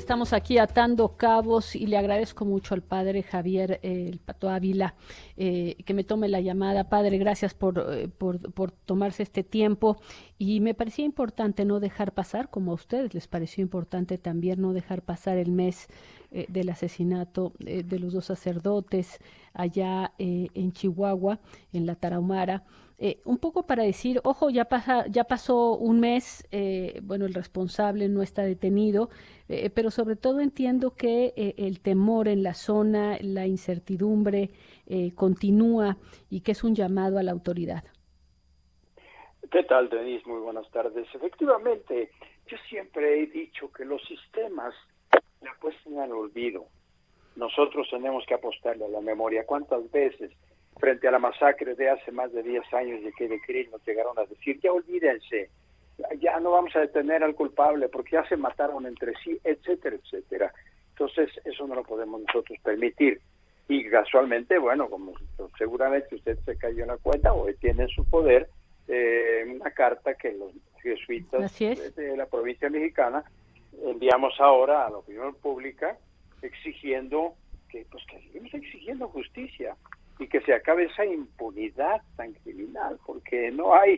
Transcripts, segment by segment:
Estamos aquí atando cabos y le agradezco mucho al padre Javier, el Pato Ávila, que me tome la llamada. Padre, gracias por tomarse este tiempo y me parecía importante no dejar pasar, como a ustedes les pareció importante también no dejar pasar el mes del asesinato de los dos sacerdotes allá en Chihuahua, en la Tarahumara. Un poco para decir, ojo, ya pasó un mes, bueno, el responsable no está detenido, pero sobre todo entiendo que el temor en la zona, la incertidumbre continúa y que es un llamado a la autoridad. ¿Qué tal, Denise? Muy buenas tardes. Efectivamente, yo siempre he dicho que los sistemas le apuestan al olvido. Nosotros tenemos que apostarle a la memoria. ¿Cuántas veces frente a la masacre de hace más de 10 años de que de Krill nos llegaron a decir, ya olvídense, ya no vamos a detener al culpable porque ya se mataron entre sí, etcétera, etcétera? Entonces, eso no lo podemos nosotros permitir. Y casualmente, bueno, como seguramente usted se cayó en la cuenta o tiene en su poder, una carta que los jesuitas de la provincia mexicana enviamos ahora a la opinión pública exigiendo que seguimos exigiendo justicia y que se acabe esa impunidad tan criminal, porque no hay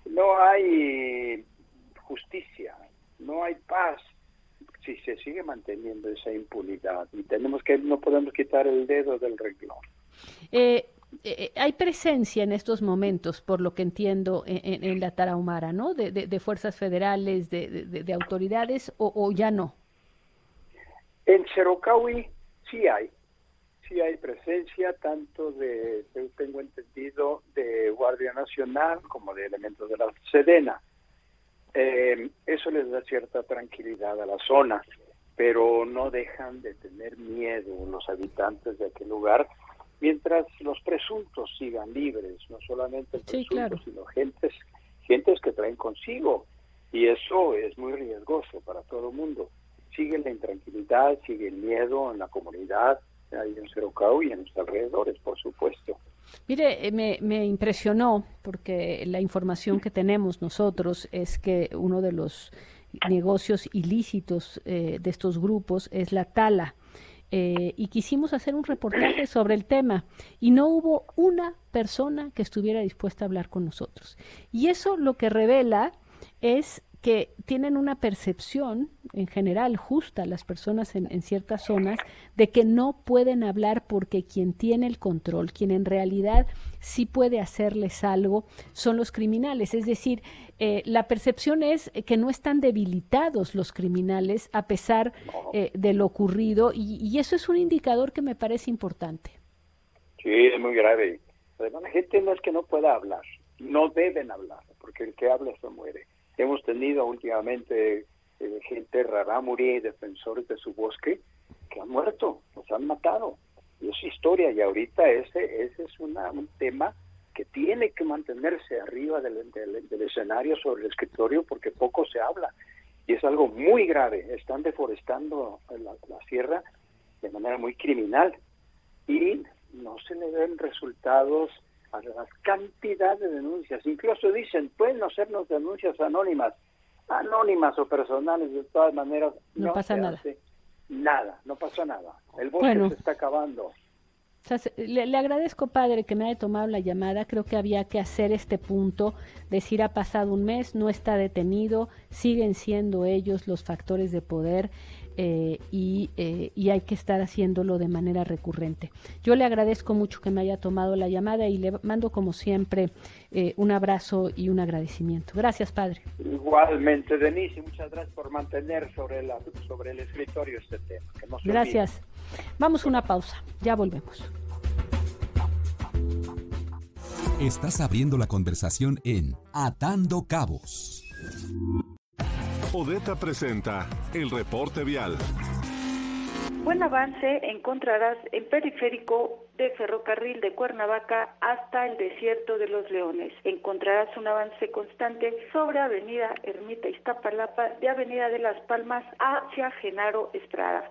justicia, no hay paz si se sigue manteniendo esa impunidad, y no podemos quitar el dedo del renglón. Hay presencia en estos momentos, por lo que entiendo, en la Tarahumara, ¿no? De fuerzas federales, de autoridades, o ya no. En Cherocahui sí hay presencia tanto tengo entendido, de Guardia Nacional como de elementos de la Sedena. Eso les da cierta tranquilidad a la zona, pero no dejan de tener miedo los habitantes de aquel lugar, mientras los presuntos sigan libres, no solamente el presunto, claro, sino gentes que traen consigo, y eso es muy riesgoso para todo el mundo. Sigue la intranquilidad, sigue el miedo en la comunidad, ahí en Cerocau y en los alrededores, por supuesto. Mire, me impresionó porque la información que tenemos nosotros es que uno de los negocios ilícitos de estos grupos es la tala. Y quisimos hacer un reportaje sobre el tema y no hubo una persona que estuviera dispuesta a hablar con nosotros. Y eso lo que revela es que tienen una percepción en general justa las personas en ciertas zonas de que no pueden hablar porque quien tiene el control, quien en realidad sí puede hacerles algo, son los criminales. Es decir, la percepción es que no están debilitados los criminales a pesar de lo ocurrido, y eso es un indicador que me parece importante. Sí, es muy grave. Además, la gente no es que no pueda hablar, no deben hablar, porque el que habla se muere. Hemos tenido últimamente gente rarámuri, defensores de su bosque, que han muerto, los han matado. Y es historia, y ahorita ese es un tema que tiene que mantenerse arriba del escenario, sobre el escritorio, porque poco se habla. Y es algo muy grave. Están deforestando la sierra de manera muy criminal. Y no se le ven resultados a las cantidades de denuncias. Incluso dicen, pueden hacernos denuncias anónimas o personales, de todas maneras no pasa nada. No pasa nada. El bosque se está acabando. O sea, le agradezco, padre, que me haya tomado la llamada. Creo que había que hacer este punto, decir, ha pasado un mes, no está detenido, siguen siendo ellos los factores de poder, y hay que estar haciéndolo de manera recurrente. Yo le agradezco mucho que me haya tomado la llamada y le mando, como siempre, un abrazo y un agradecimiento. Gracias, padre. Igualmente, Denise, y muchas gracias por mantener sobre el escritorio este tema. Que no se gracias. olvide. Vamos a una pausa, ya volvemos. Estás abriendo la conversación en Atando Cabos. Odetta presenta el reporte vial. Buen avance encontrarás en periférico de ferrocarril de Cuernavaca hasta el Desierto de los Leones. Encontrarás un avance constante sobre Avenida Ermita Iztapalapa, de Avenida de las Palmas hacia Genaro Estrada.